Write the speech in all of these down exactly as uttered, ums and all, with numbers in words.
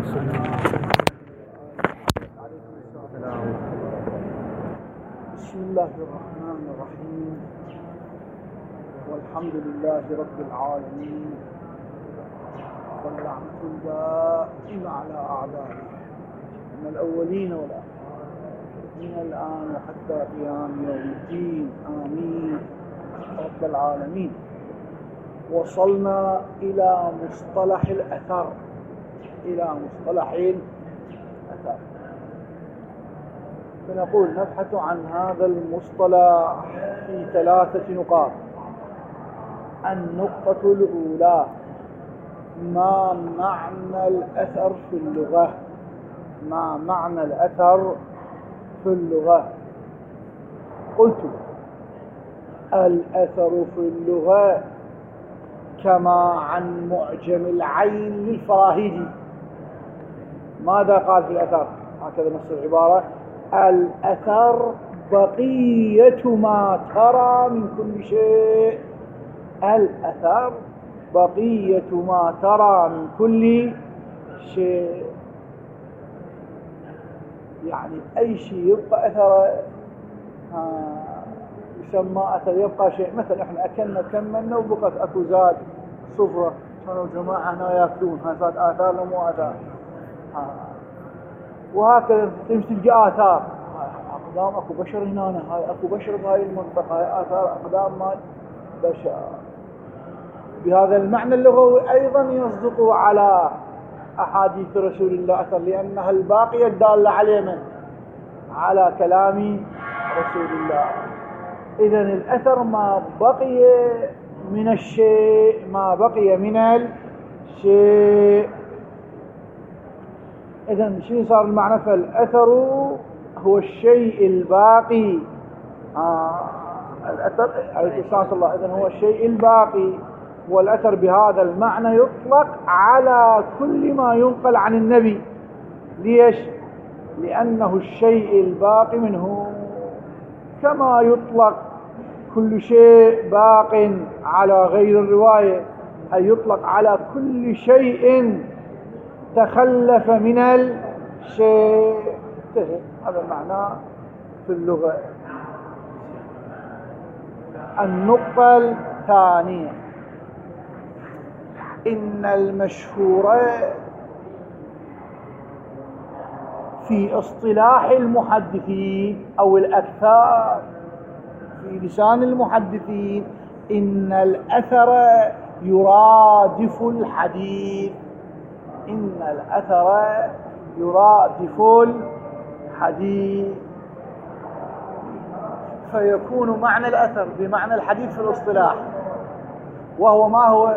بسم الله الرحمن الرحيم، والحمد لله رب العالمين، واللعنة الدائمة على أعدائه من الأولين والآخرين من الآن وحتى قيام يوم الدين، آمين رب العالمين. وصلنا إلى مصطلح الأثر إلى مصطلح الأثر فنقول نبحث عن هذا المصطلح في ثلاثة نقاط. النقطة الأولى: ما معنى الأثر في اللغة؟ ما معنى الأثر في اللغة؟ قلت الأثر في اللغة كما عن معجم العين للفراهيدي. ماذا قال في الأثر؟ هكذا نص العبارة: الأثر بقية ما ترى من كل شيء. الأثر بقية ما ترى من كل شيء، يعني أي شيء يبقى أثر يسمى أثر، يبقى شيء. مثلا احنا أكلنا كملنا وبقت أكو زاد صفرة، كانوا جماعة هنا يأكلون، هاي صارت آثار لو مو آثار. وهكذا تمشي تلقى آثار، أقدام أكو بشر هنا، هاي أكو بشر بهاي المنطقة، هاي آثار أقدام مال بشر. بهذا المعنى اللغوي أيضا يصدق على أحاديث رسول الله أثر، لأنها الباقية الدالة عليه من على كلام رسول الله. إذن الأثر ما بقي من الشيء، ما بقي من الشيء. إذن شيء صار المعنى؟ فالأثر هو الشيء الباقي. آه الأثر عليه الصلاة الله، إذن هو الشيء الباقي. والأثر بهذا المعنى يطلق على كل ما ينقل عن النبي. ليش؟ لأنه الشيء الباقي منه، كما يطلق كل شيء باق على غير الرواية، أي يطلق على كل شيء تخلف من الشيء. هذا معناه في اللغة. النقطة الثانية: إن المشهور في اصطلاح المحدثين أو الأكثر في لسان المحدثين إن الأثر يرادف الحديث. إن الأثر يرادف الحديث، فيكون معنى الأثر بمعنى الحديث في الاصطلاح، وهو ما هو؟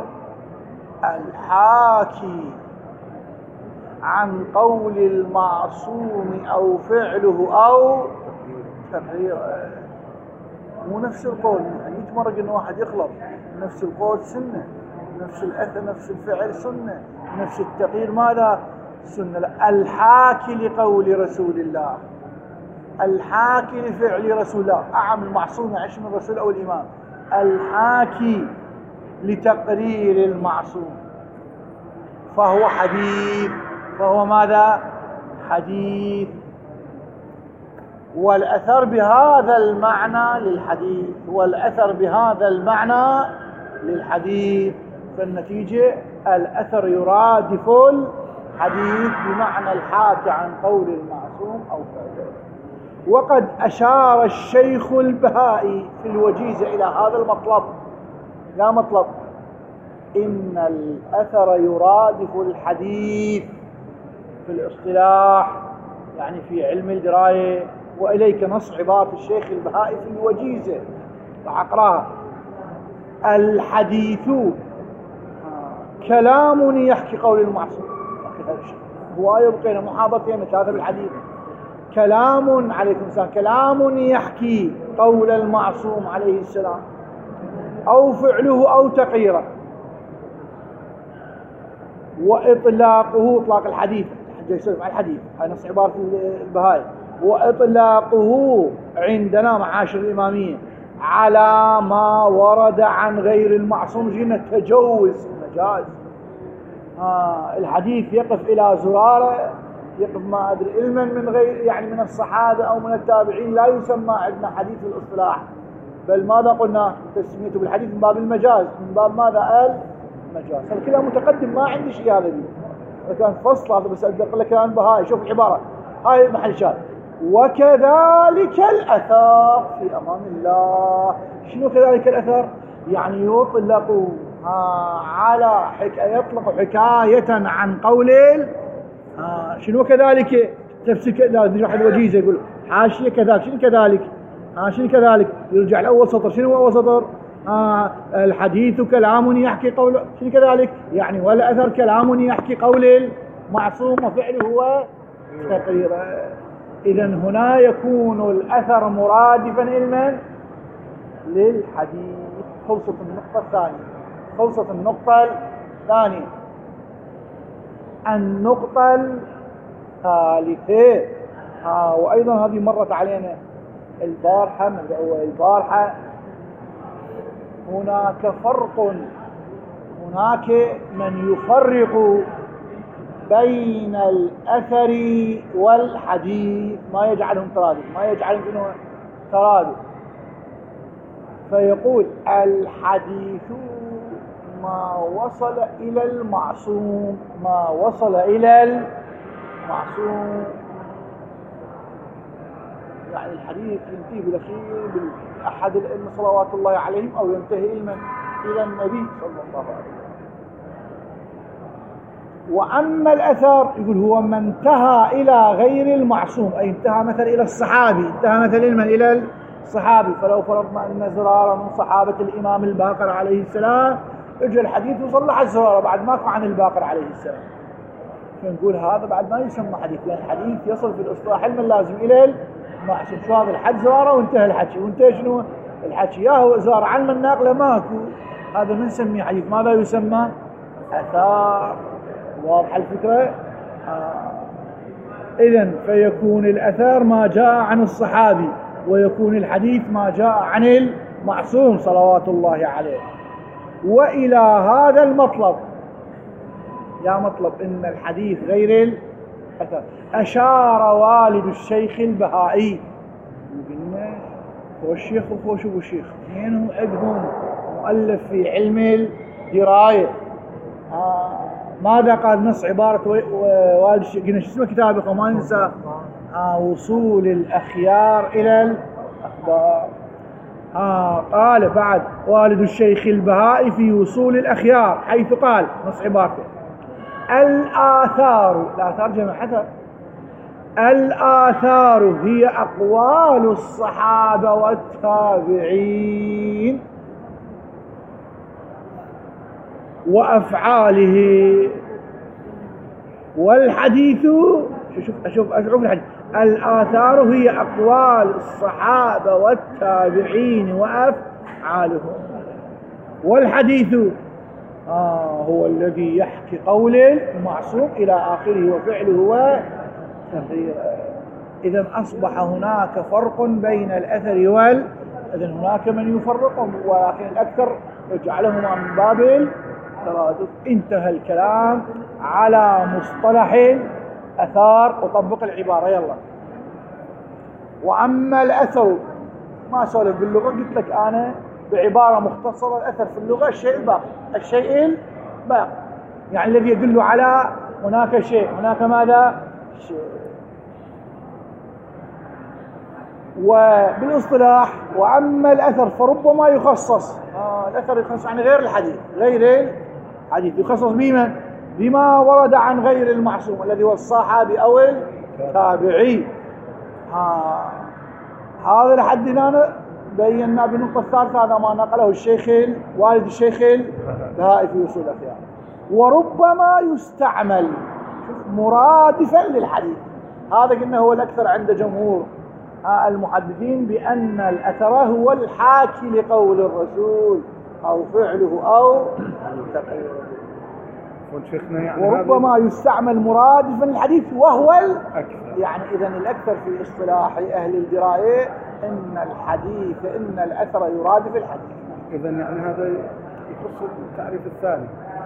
الحاكي عن قول المعصوم أو فعله أو تقريره. مو نفس القول، يعني يتمرق إن واحد يخلط نفس القول سنة، نفس الأثر نفس الفعل سنة، نفس التقرير ماذا؟ سنة. لا، الحاكي لقول رسول الله، الحاكي لفعل رسول الله. أعم المعصوم يعيش من الرسول أو الإمام. الحاكي لتقرير المعصوم فهو حديث، فهو ماذا؟ حديث. والأثر بهذا المعنى للحديث، والأثر بهذا المعنى للحديث. فالنتيجة الأثر يرادف الحديث بمعنى الحاكي عن قول المعصوم أو فعله. وقد أشار الشيخ البهائي في الوجيزة إلى هذا المطلب. لا مطلب: إن الأثر يرادف الحديث في الاصطلاح، يعني في علم الدراية. وإليك نص عبارة الشيخ البهائي في الوجيزة، راح أقرأها: الحديث كلام يحكي قول المعصوم. هو يبقينا محابطين ثلاثة بالحديث. كلام عليكم السلام، كلام يحكي قول المعصوم عليه السلام أو فعله أو تقريره. وإطلاقه، إطلاق الحديث، يسولف عن الحديث، هاي نص عبارة البهائي. وإطلاقه عندنا معاشر الإمامية على ما ورد عن غير المعصوم، جينا تجوز مجاز، آه الحديث يقف إلى زرارة، يقف ما أدري علما من غير يعني من الصحابة أو من التابعين، لا يسمى عندنا حديث الاصطلاح، بل ماذا قلنا تسميته بالحديث من باب المجاز، من باب ماذا؟ المجاز. هذا كلام متقدم ما عندي شيء هذا بيه، هذا كان فصل، هذا بس أدق لك كلام بهاي. شوف العبارة هاي محل شاهد. وكذلك الأثر في أمان الله. شنو كذلك الأثر؟ يعني يطلق على حكاية، يطلق حكاية عن قول آه شنو كذلك تفسير كذلك. واحد وجيزه يقول حاشيه كذلك، شنو كذلك؟ آه شنو كذلك؟ يرجع لاول سطر، شنو هو اول سطر؟ آه الحديث كلام يحكي قول، شنو كذلك؟ يعني ولا اثر كلام يحكي قول المعصوم وفعله هو تقريره. اذا هنا يكون الاثر مرادفا علما للحديث. خلصت النقطه الثانيه. خلصت النقطه الثانيه. النقطة الثالثة آه وأيضا هذه مرت علينا البارحة من البارحة. هناك فرق، هناك من يفرق بين الأثر والحديث، ما يجعلهم ترادف، ما يجعلهم شنو ترادف، فيقول الحديث ما وصل إلى المعصوم، ما وصل إلى المعصوم، يعني الحديث ينتهي بالأخير بأحد الأئمة صلوات الله عليهم، أو ينتهي إلى إلى النبي صلى الله عليه وسلم. وأما الأثر يقول هو ما انتهى إلى غير المعصوم، أي انتهى مثلا إلى الصحابي، انتهى مثلا إلى الصحابي. فلو فرضنا أن زرارة من صحابة الإمام الباقر عليه السلام، اجى الحديث وصلح الزرارة بعد ماكو عن الباقر عليه السلام، فنقول هذا بعد ما يسمى حديث، لأن الحديث يصل في الإصطلاح علما لازم إلى المعصوم. شو هذا الحد زرارة وانتهى الحكي، وانتهى شنو الحكي؟ يا هو زار علما الناقلة ماكو، هذا من نسميه حديث. ماذا يسمى؟ أثار. واضح الفكرة؟ آه. إذن فيكون الأثار ما جاء عن الصحابي، ويكون الحديث ما جاء عن المعصوم صلوات الله عليه. وإلى هذا المطلب، يا مطلب إن الحديث غير الأثر، أشار والد الشيخ البهائي، قلنا هو الشيخ وهو شو الشيخ، اثنين عندهم مؤلف في علم الدراية. آه ماذا قال نص عبارة والد الشيخ؟ قلنا شو اسمه كتابه وما ننسى؟ آه وصول الأخيار إلى الأخبار. آه قال بعد والد الشيخ البهائي في وصول الأخيار، حيث قال نص عبارته: الآثار، الآثار جمع حثر، الآثار هي أقوال الصحابة والتابعين وأفعاله، والحديث شوف أشوف أشوف الحديث: الآثار هي أقوال الصحابة والتابعين وأفعالهم، والحديث آه هو الذي يحكي قول المعصوم إلى آخره وفعله وتقريره. إذن أصبح هناك فرق بين الأثر وال إذن هناك من يفرقهم، ولكن الأكثر يجعلهما من باب الترادف. انتهى الكلام على مصطلح الأثار، وطبق العبارة يلا. وأما الأثر ما سولف باللغة، قلت لك أنا بعبارة مختصرة: الأثر في اللغة الشيء الباقي، الشيء الباقي يعني الذي يدل على هناك شيء، هناك ماذا؟ شيء. وبالاصطلاح وأما الأثر فربما يخصص، آه الأثر يخصص عن غير الحديث، غير الحديث يخصص بما بما ورد عن غير المعصوم الذي هو الصحابي أو التابعي. آه هذا لحد هنا بينا بالنقطة الثالثة، هذا ما نقله الشيخ والد الشيخ البهائي في وصول الأخيار. وربما يستعمل مرادفا للحديث، هذا قلنا هو الأكثر عند جمهور المحدثين، بأن الأثر هو الحاكي لقول الرسول أو فعله أو تقريره. يعني وربما يستعمل مرادفا للحديث وهو الأكثر، يعني إذا الأكثر في اصطلاح أهل الدراية إن الحديث إن الأثر يرادف الحديث. إذا يعني هذا يخص التعريف الثاني،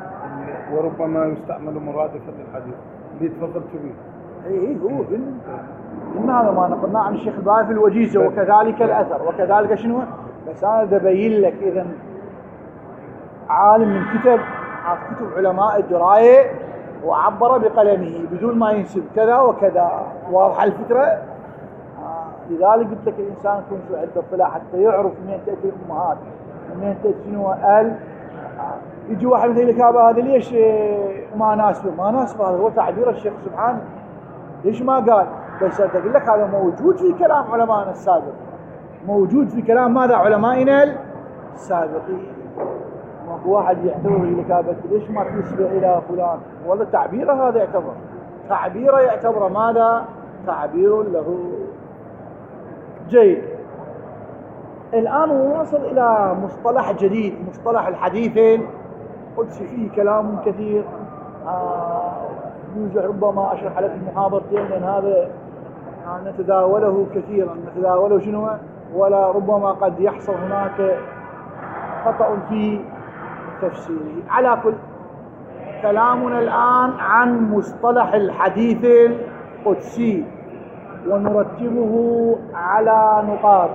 وربما يستعمل مرادفة الحديث اللي تفضلت به. اي هو إن هذا ما نقلنا عن الشيخ الباقي في الوجيزة وكذلك الأثر وكذلك شنو. بس أنا بدي أبين لك إذا عالم من كتب كتب علماء الدراية وعبر بقلمه بدون ما ينسب كذا وكذا. واضحة الفكرة؟ آه. لذلك قلت لك الإنسان يكون شو عنده اطلاع حتى يعرف منين تأتي الأمهات منين تأتي شنو ال آه. يجي واحد مثل لك هذا ليش ما ناسبه؟ ما ناسبه هذا هو تعبير الشيخ سبحانه. ليش ما قال؟ بس أقول لك هذا موجود في كلام علمائنا السابق، موجود في كلام ماذا علمائنا السابقين. ماكو واحد يعتبر لك ليش ما تنسبه إلى فلان؟ والله تعبيره هذا يعتبر تعبيره يعتبر ماذا؟ تعبير له. جيد. الآن نوصل إلى مصطلح جديد، مصطلح الحديث القدسي. فيه كلام كثير آه يوجد ربما أشرح لك محاضرتين لأن هذا نتداوله كثيرا نتداوله شنو ولا ربما قد يحصل هناك خطأ في تفسيره. على كل كلامنا الآن عن مصطلح الحديث القدسي ونرتبه على نقاط.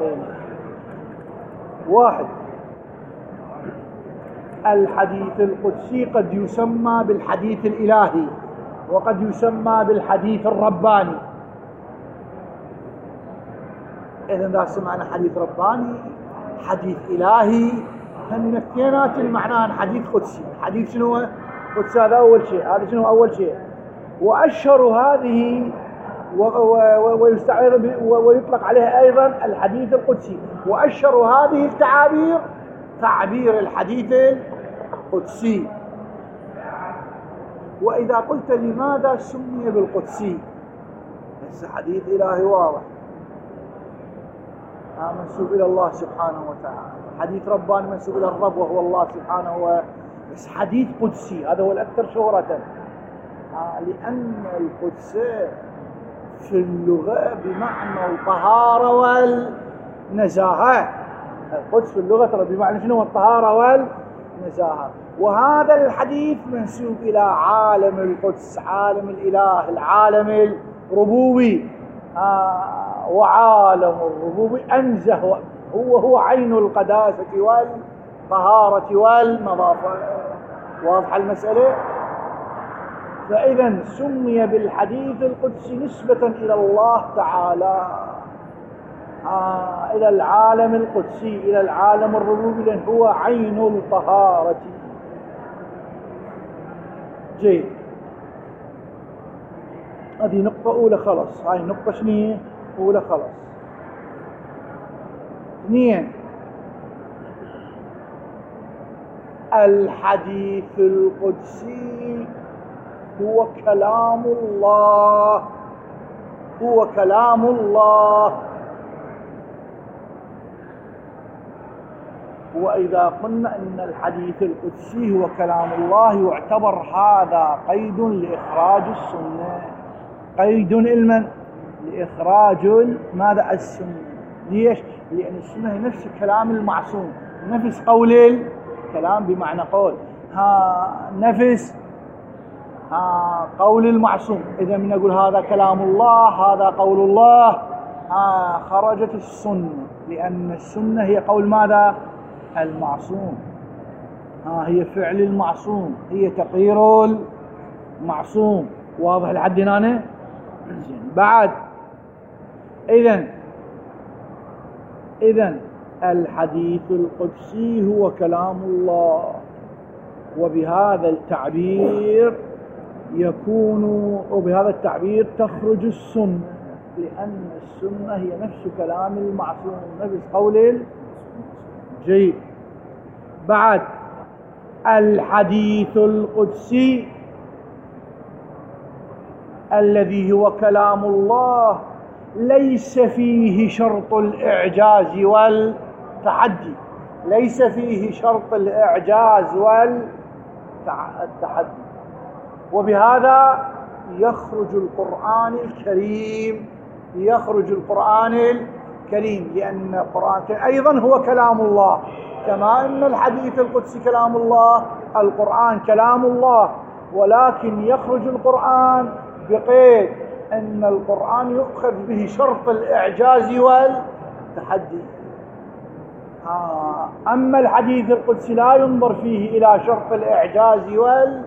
واحد، الحديث القدسي قد يسمى بالحديث الإلهي وقد يسمى بالحديث الرباني. إذا إذا سمعنا حديث رباني حديث إلهي هم الاثنينات المعنى حديث قدسي. حديث شنو قدسي؟ هذا أول شيء. هذا شنو أول شيء. وأشهر هذه ويستعير ويطلق عليها أيضا الحديث القدسي. وأشهر هذه التعابير تعبير الحديث القدسي. وإذا قلت لماذا سمي بالقدسي؟ بس حديث إلهي واضح منسوب إلى الله سبحانه وتعالى. حديث رباني منسوب إلى الرب وهو الله سبحانه وتعالى. بس حديث قدسي هذا هو الأكثر شهرة لأن القدس في اللغة بمعنى الطهارة والنزاهة. القدس في اللغة ترى بمعنى شنو؟ الطهارة والنزاهة. وهذا الحديث منسوب إلى عالم القدس، عالم الإله، العالم الربوبي. آه وعالم الربوبي أنزه هو هو عين القداسة والطهارة والنظافة. واضحة المسألة؟ فإذا سمي بالحديث القدسي نسبة إلى الله تعالى، آه إلى العالم القدسي، إلى العالم الربوبي، لأن هو عين الطهارة. جيد. هذه نقطة أولى خلص. هاي النقطة شنو أولى خلص. اثنين، الحديث القدسي هو كلام الله، هو كلام الله. وإذا قلنا أن الحديث القدسي هو كلام الله يعتبر هذا قيد لإخراج السنة، قيد علما لإخراج ماذا؟ السنة. ليش؟ لأن السنة هي نفس كلام المعصوم، نفس قول الكلام بمعنى قول، ها نفس ها قول المعصوم. إذا من نقول هذا كلام الله هذا قول الله، ها خرجت السنة، لأن السنة هي قول ماذا؟ المعصوم. ها هي فعل المعصوم، هي تقرير المعصوم. واضح لحد هنا؟ بعد إذن إذن الحديث القدسي هو كلام الله، وبهذا التعبير يكون وبهذا التعبير تخرج السنة، لأن السنة هي نفس كلام المعصوم، نفس قول. جيد. بعد الحديث القدسي الذي هو كلام الله ليس فيه شرط الإعجاز والتحدي، ليس فيه شرط الإعجاز والتحدي. وبهذا يخرج القرآن الكريم، يخرج القرآن الكريم، لأن القرآن أيضا هو كلام الله، كما أن الحديث القدسي كلام الله القرآن كلام الله، ولكن يخرج القرآن بقيد أن القرآن يؤخذ به شرط الإعجاز والتحدي. أما الحديث القدسي لا ينظر فيه إلى شرط الإعجاز والتحدي.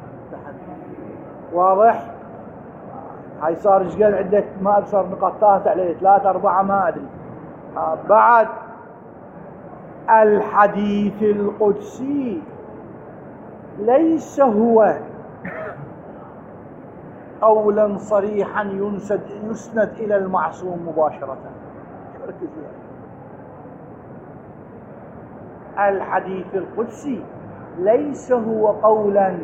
واضح؟ هاي صار ايش قال عندك؟ ما أبصر نقاطات عليه ثلاثة أربعة ما أدري. بعد الحديث القدسي ليس هو قولا صريحا ينسد يسند إلى المعصوم مباشرة. الحديث القدسي ليس هو قولا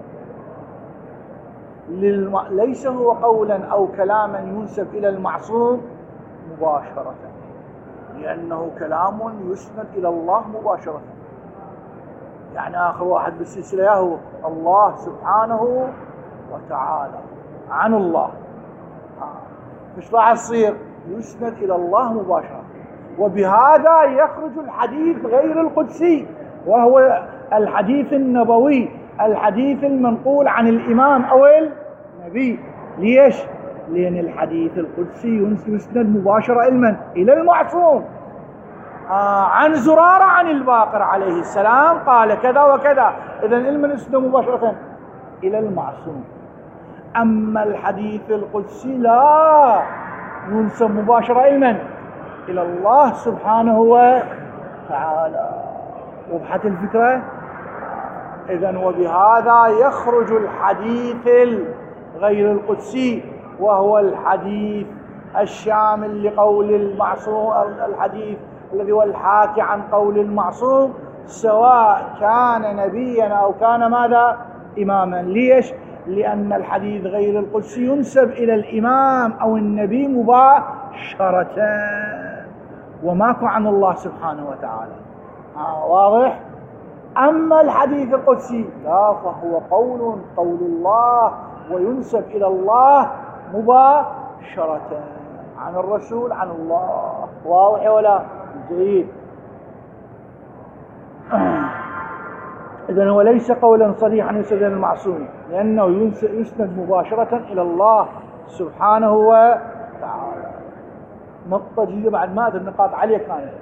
للم... ليس هو قولا أو كلاما ينسب إلى المعصوم مباشرة، لأنه كلام يسند إلى الله مباشرة. يعني آخر واحد بالسلسلة هو الله سبحانه وتعالى عن الله، مش راح يصير يسند إلى الله مباشرة. وبهذا يخرج الحديث غير القدسي، وهو الحديث النبوي، الحديث المنقول عن الإمام أو النبي. ليش؟ لأن الحديث القدسي يسند مباشرة إلى إلى المعصوم. آه عن زرارة عن الباقر عليه السلام قال كذا وكذا، إذن علما يسند مباشرة إلى المعصوم. أما الحديث القدسي لا ينسب مباشرة علما إلى الله سبحانه وتعالى. وضحت الفكرة؟ إذن وبهذا يخرج الحديث غير القدسي، وهو الحديث الشامل لقول المعصوم، الحديث الذي هو الحاكي عن قول المعصوم، سواء كان نبيا أو كان ماذا؟ إماما. ليش؟ لأن الحديث غير القدسي ينسب إلى الإمام أو النبي مباشرة، وماكو عن الله سبحانه وتعالى. آه واضح؟ أما الحديث القدسي لا، فهو قول قول الله وينسب إلى الله مباشرة عن الرسول عن الله. واضح ولا؟ جيد. إذن هو ليس قولا صريحا ينسب إلى المعصوم، لأنه يسند مباشرة إلى الله سبحانه وتعالى. نقطة جديدة بعد ما أدري النقاط عليه كانت.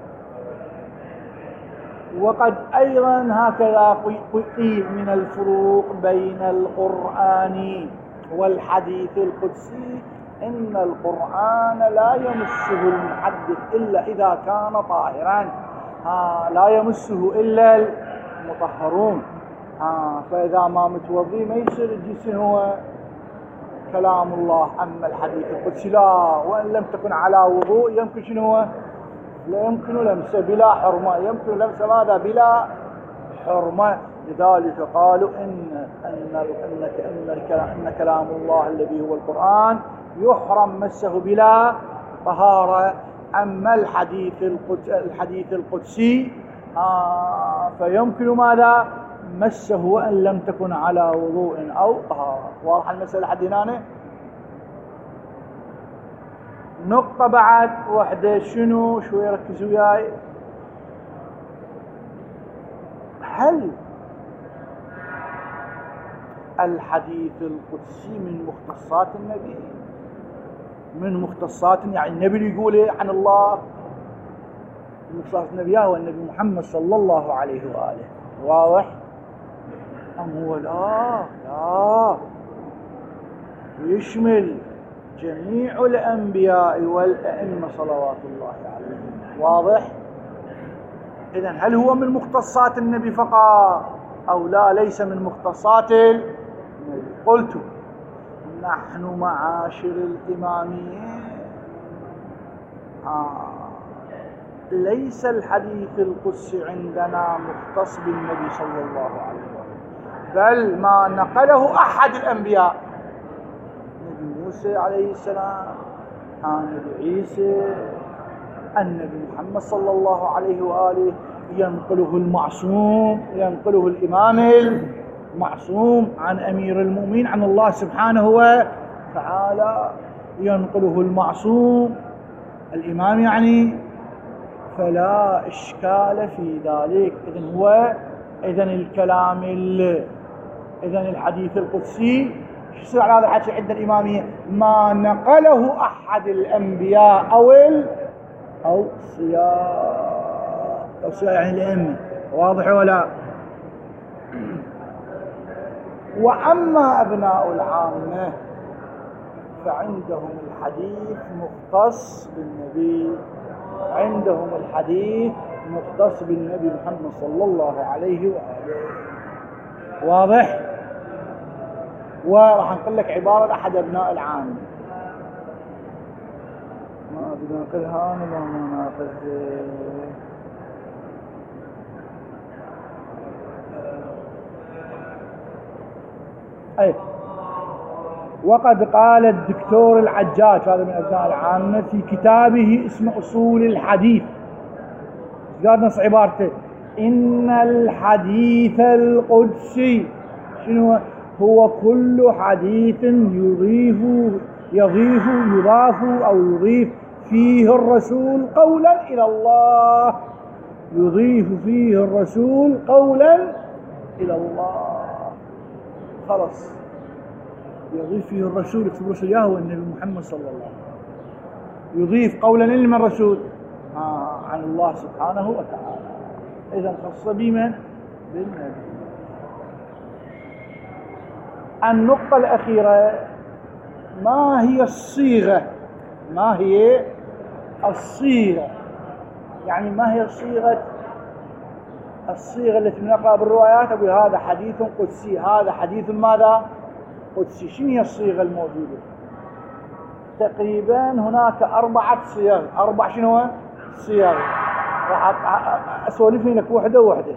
وقد أيضا هكذا قيل من الفروق بين القرآن والحديث القدسي إن القرآن لا يمسه المحدث إلا إذا كان طاهرا، آه لا يمسه إلا المطهرون. آه فإذا ما متوضي ما يصير الجسم هو كلام الله. أما الحديث القدسي لا، وإن لم تكن على وضوء يمكن شنو هو؟ لا يمكن لمسه بلا حرمة، يمكن لمسه ماذا؟ بلا حرمة. لذلك قالوا إن أن أن أن أن كلام الله الذي هو القرآن يحرم مسه بلا طهارة. أما الحديث القدسي الحديث القدسي آه فيمكن ماذا؟ مسه وإن لم تكن على وضوء أو طهارة. واضح المسألة لحد هنا؟ نقطة بعد واحدة، شنو شوي ركزوا وياي. هل الحديث القدسي من مختصات النبي؟ من مختصات يعني النبي اللي يقوله عن الله، من مختصات النبي هو النبي محمد صلى الله عليه وآله. واضح؟ أم هو لا لا يشمل جميع الأنبياء والأئمة صلوات الله عليهم. واضح؟ إذن هل هو من مختصات النبي فقط أو لا ليس من مختصات النبي؟ قلت نحن معاشر الإماميين آه ليس الحديث القدسي عندنا مختص بالنبي صلى الله عليه وسلم، بل ما نقله أحد الأنبياء، النبي موسى عليه السلام، النبي عيسى، النبي محمد صلى الله عليه وآله، ينقله المعصوم، ينقله الإمام المعصوم عن أمير المؤمنين عن الله سبحانه وتعالى، ينقله المعصوم الإمام يعني، فلا إشكال في ذلك. إذن هو إذن الكلام ال... إذن الحديث القدسي شو يصير على هذا الحكي عند الإمامية؟ ما نقله أحد الأنبياء أو ال... أو الصياغ أو الصياغ يعني الأئمة. واضح ولا؟ وأما أبناء العامة فعندهم الحديث مختص بالنبي، عندهم الحديث مختص بالنبي محمد صلى الله عليه وآله. واضح؟ وراح نقول لك عبارة لأحد أبناء العامة، ما أدري ناقلها ولا ما ناقلها. أي وقد قال الدكتور العجاج، هذا من أبناء العامة، في كتابه اسمه أصول الحديث، قال نص عبارته: إن الحديث القدسي شنو هو؟ كل حديث يضيف يضيف يضاف أو يضيف فيه الرسول قولا إلى الله، يضيف فيه الرسول قولا إلى الله. خلاص، يضيف فيه الرسول، يكتب رسول يهوى النبي محمد صلى الله عليه وسلم، يضيف قولا من الرسول آه عن الله سبحانه وتعالى. إذا خص بمن؟ بالنبي. النقطة الأخيرة: ما هي الصيغة؟ ما هي الصيغة؟ يعني ما هي صيغة الصيغة التي نقرأ بالروايات أقول هذا حديث قدسي، هذا حديث ماذا؟ قدسي. شنو هي الصيغة الموجودة؟ تقريبا هناك أربعة صيغ، أربع شنو صيغ، راح أسولف لك وحدة وحدة.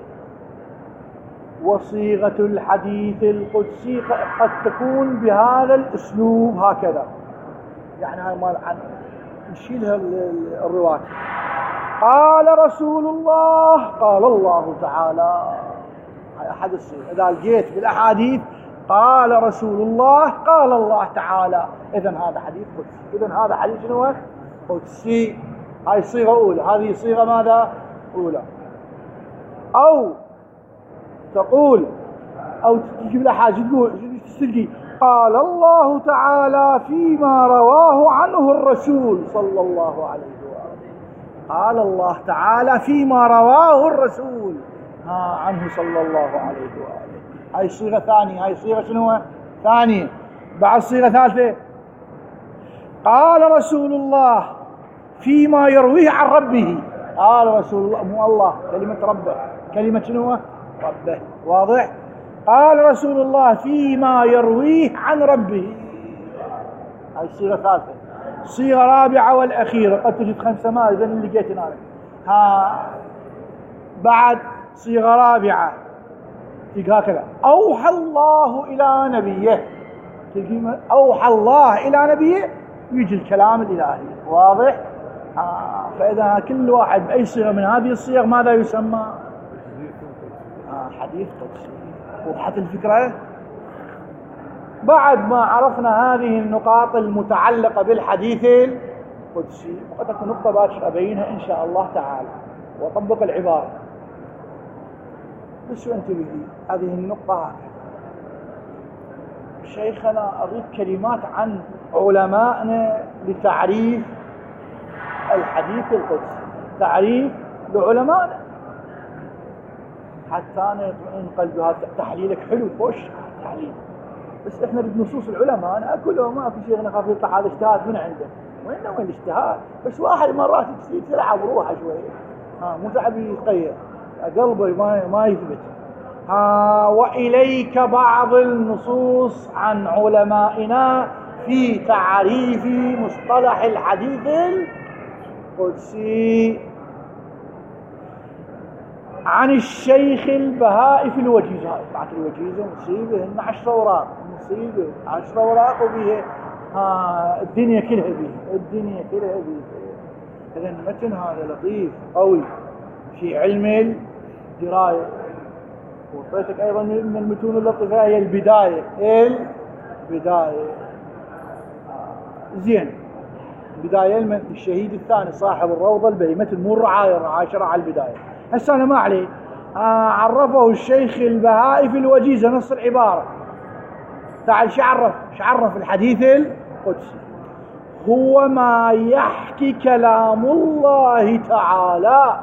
وصيغة الحديث القدسي قد تكون بهذا الأسلوب هكذا، يعني هاي مال عن نشيلها الرواية: قال رسول الله، قال الله تعالى. هاي أحد الصيغ. إذا لقيت بالأحاديث قال رسول الله قال الله تعالى، إذن هذا حديث قدسي. إذن هذا حديث شنو؟ قدسي. هاي صيغة أولى. هذه صيغة ماذا؟ أولى. أو تقول أو تجيب الأحاديث تقول تستلقي: قال الله تعالى فيما رواه عنه الرسول صلى الله عليه وآله. قال الله تعالى فيما رواه الرسول ها عنه صلى الله عليه وآله. هاي صيغة ثانية. هاي صيغة شنو؟ ثانية. بعد صيغة ثالثة: قال رسول الله فيما يرويه عن ربه. قال رسول الله، مو الله، كلمة ربه، كلمة شنو؟ ربه. واضح؟ قال رسول الله فيما يرويه عن ربه. هاي صيغة ثالثة. صيغة رابعة والأخيرة، قد تجد خمسة ما إذا اللي لقيت هنا. ها بعد صيغة رابعة هكذا: أوحى الله إلى نبيه. أوحى الله إلى نبيه، يجي الكلام الإلهي. واضح؟ آه فإذا كل واحد بأي صيغة من هذه الصيغ ماذا يسمى؟ آه حديث قدسي. وضحت الفكرة؟ بعد ما عرفنا هذه النقاط المتعلقة بالحديث القدسي، وقد تكون نقطة باكر أبينها إن شاء الله تعالى وأطبق العبارة. بس وانت بدي هذه النقطة شيخنا أريد كلمات عن علمائنا لتعريف الحديث القدسي، تعريف لعلمائنا حتى أنا نقلب هذا تحليلك حلو خوش تحليل، بس إحنا بنصوص العلماء أنا أكله ما في شيخنا خاف يطلع هذا اجتهاد من عنده. وين وين الاجتهاد؟ بس واحد مرات تصير تلعب روحه شوية، ها مو تعب يتغير قلبه ما ما يثبت. ها وإليك بعض النصوص عن علمائنا في تعريف مصطلح الحديث القدسي عن الشيخ البهائي في الوجيزة. هاي طلعت الوجيزة مصيبة، هن عشرة أوراق، مصيبة عشرة أوراق وبيها ها الدنيا كلها بيها، الدنيا كلها بيها. إذا المتن هذا لطيف قوي في علم الدراية. وطيتك أيضا من المتون اللطيفة هي البداية. البداية زين. البداية الشهيد الثاني صاحب الروضة البهي، مثل مو الرعاية، الرعاية شرع البداية. هسه أنا ما عليه آه عرفه الشيخ البهائي في الوجيزة نص العبارة. تعال شو عرف؟ شو عرف الحديث القدسي؟ هو ما يحكي كلام الله تعالى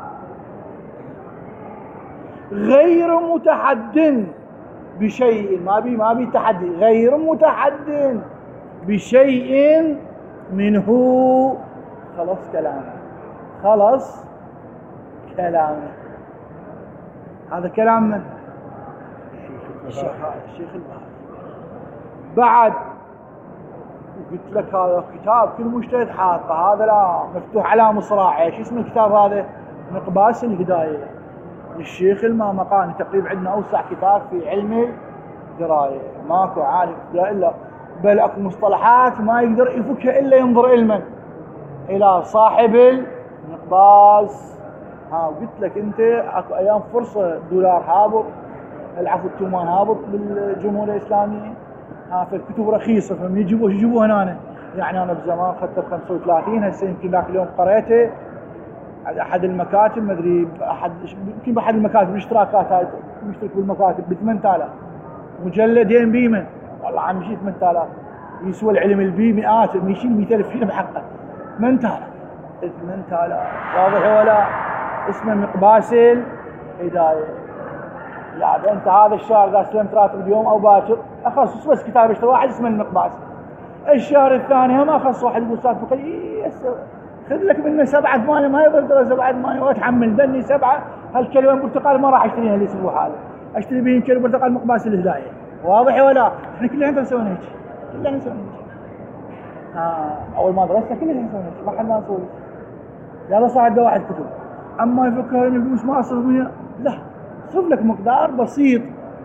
غير متحد بشيء، ما بي ما بي تحدي، غير متحد بشيء منه. خلاص كلامه، خلاص كلامه. هذا كلام من؟ الشيخ الشيخ البهائي. بعد قلت لك هذا كتاب كل مجتهد حاطه، هذا لا مفتوح على مصراعي. ايش اسم الكتاب هذا؟ مقباس الهداية للشيخ المامقاني. تقريبا عندنا اوسع كتاب في علم الدراية، ماكو عالم الا بل اكو مصطلحات ما يقدر يفكها الا ينظر علما الى صاحب المقباس. ها قلت لك انت اكو ايام فرصه دولار هابط، العفو التومان هابط بالجمهوريه الاسلاميه، ها فالكتب رخيصه فمن يجيبوها يجيبوها هنا. يعني انا بزمان اخذتها ب خمسة وثلاثين، هسه يمكن ذاك اليوم قريته على احد المكاتب، ما ادري احد يمكن باحد المكاتب الاشتراكات هاي مشترك بالمكاتب ب ثمانية آلاف مجلدين بيمن، والله عم يجي ثمانية آلاف. يسوى العلم البي مئات يشيل مئة ألف شيء بحقه. ثمانية آلاف ثمانية آلاف واضح ولا؟ اسمه مقباس الهداية. يعني انت هذا الشهر اذا سلمت راتب اليوم او باكر اخصص بس كتاب اشتري واحد اسمه المقباس. الشهر الثاني ما اخصص واحد يقول استاذ بقي خذ لك منه سبعه ثمانيه ما يضر ترى سبعه ثمانيه واتحمل دني سبعه. هالكلمه برتقال ما راح اشتريها الاسبوع هذا، اشتري به كيلو برتقال مقباس الهداية. واضح ولا؟ احنا كلنا نسوي هيك، كلنا نسوي هيك. ها اول ما درسنا كلنا نسوي هيك، ما حنا نسوي. يلا صاحب واحد كتب، اما يفكر الفلوس ما اصرف منها، لا صرف لك مقدار بسيط.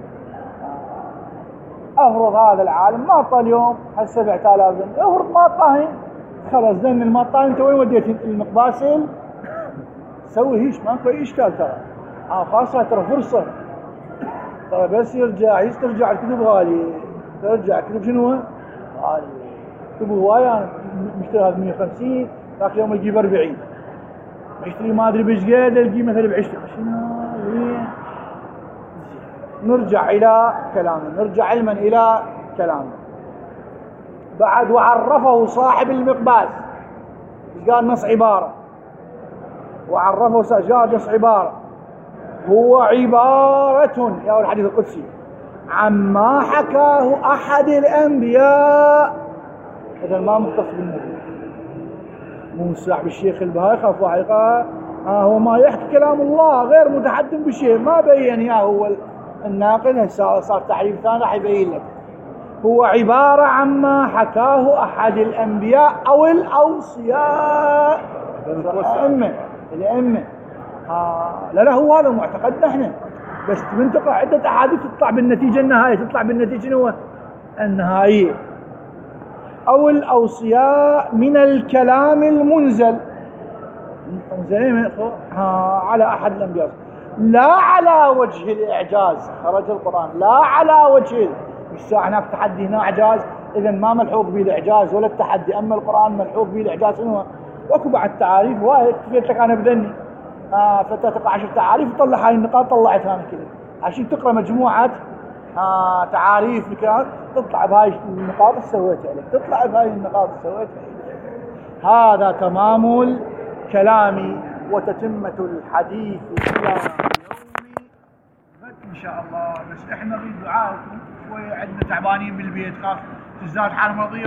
افرض هذا العالم ما طال اليوم هال سبعة آلاف جنيه، افرض ما طاهين خلاص زين المطان انت وين وديت المقباسل؟ سوي هيش ماكو اي اشكال ترى. اه خاصة ترى فرصة، ترى بس يرجع يسترجع الكتب غالية، ترجع كتب شنو؟ غالية. كتب هواية انا مشتري هذا مئة وخمسين، ذاك اليوم اجيب أربعين. اشتري ما ادري بيش قد القي مثلا ب عشرين. شنو وين؟ نرجع الى كلامنا، نرجع علما الى كلامنا. بعد وعرفه صاحب المقباس، قال نص عبارة، وعرفه سجاد نص عبارة، هو عبارة يا الحديث القدسي عما حكاه أحد الأنبياء. إذا ما مختص بالنبي، مو صاحب الشيخ البهائي خاف واحد قال آه هو ما يحكي كلام الله غير متحدث بشيء، ما بين يا هو الناقل. هسه صار تعريف ثاني راح يبين لك. هو عبارة عما حكاه أحد الأنبياء أو الأوصياء، الأئمة الأئمة. آه لا لا هو هذا معتقدنا احنا، بس من تقرأ عدة أحاديث تطلع بالنتيجة النهائية، تطلع بالنتيجة هو النهائية. أو الأوصياء من الكلام المنزل، منزلين آه على أحد الأنبياء، لا على وجه الإعجاز. خرج القرآن لا على وجه الساعة، هناك تحدي هنا إعجاز، إذا ما ملحوق به الإعجاز ولا التحدي. أما القرآن ملحوق به الإعجاز. إنه وأكو بعد تعاريف وايد كفيت لك أنا بذني آه فتى تقرأ عشر تعاريف وطلع هاي النقاط، طلعتها أنا كذا عشان تقرأ مجموعة آه تعاريف نكات تطلع بهاي النقاط اللي سويتها لك، تطلع بهاي النقاط اللي سويتها لك. هذا تمام الكلام وتتمة الحديث إلى ان شاء الله. بس احنا نريد دعائكم شويه، عندنا تعبانين بالبيت، خاف تزداد حاله مرضيه.